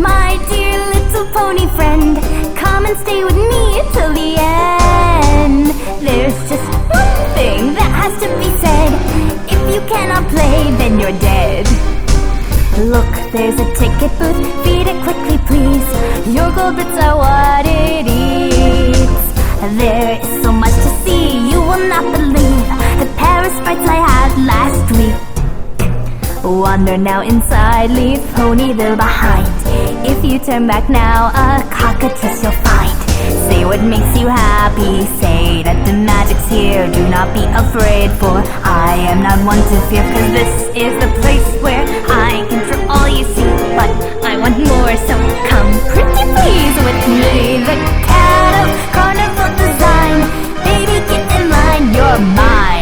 My dear little pony friend, come and stay with me till the end. There's just one thing that has to be said. If you cannot play, then you're dead. Look, there's a ticket booth, feed it quickly please. Your gold bits are what it eats. There is so much to see, you will not believe the Paris sprites I had last week. Wander now inside, leave Ponyville behind. If you turn back now, a cockatrice you'll find. Say what makes you happy, say that the magic's here. Do not be afraid, for I am not one to fear. Cause this is the place where I can draw all you see. But I want more, so come pretty please with me. The cat of carnival design, baby get in line, you're mine.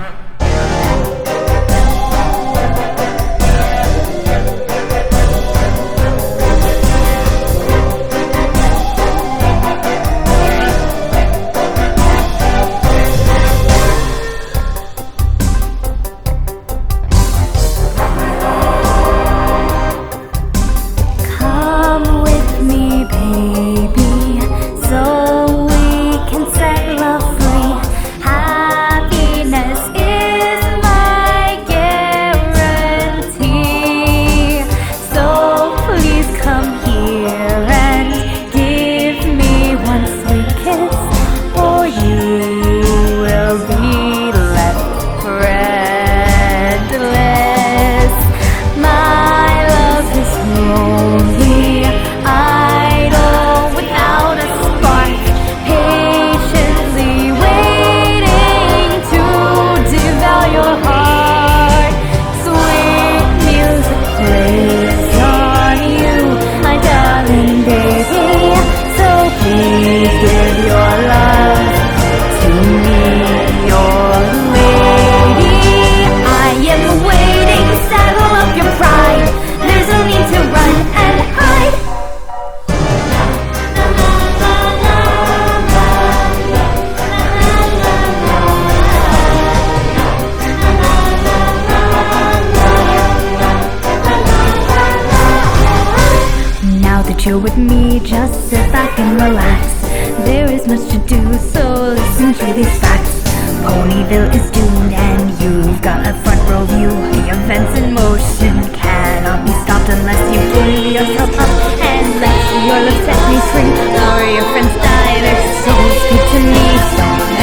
Chill with me, just sit back and relax. There is much to do, so listen to these facts. Ponyville is doomed and you've got a front row view. The events in motion cannot be stopped unless you pull yourself up and let your love set me free. Or your friends die, their souls speak to me. So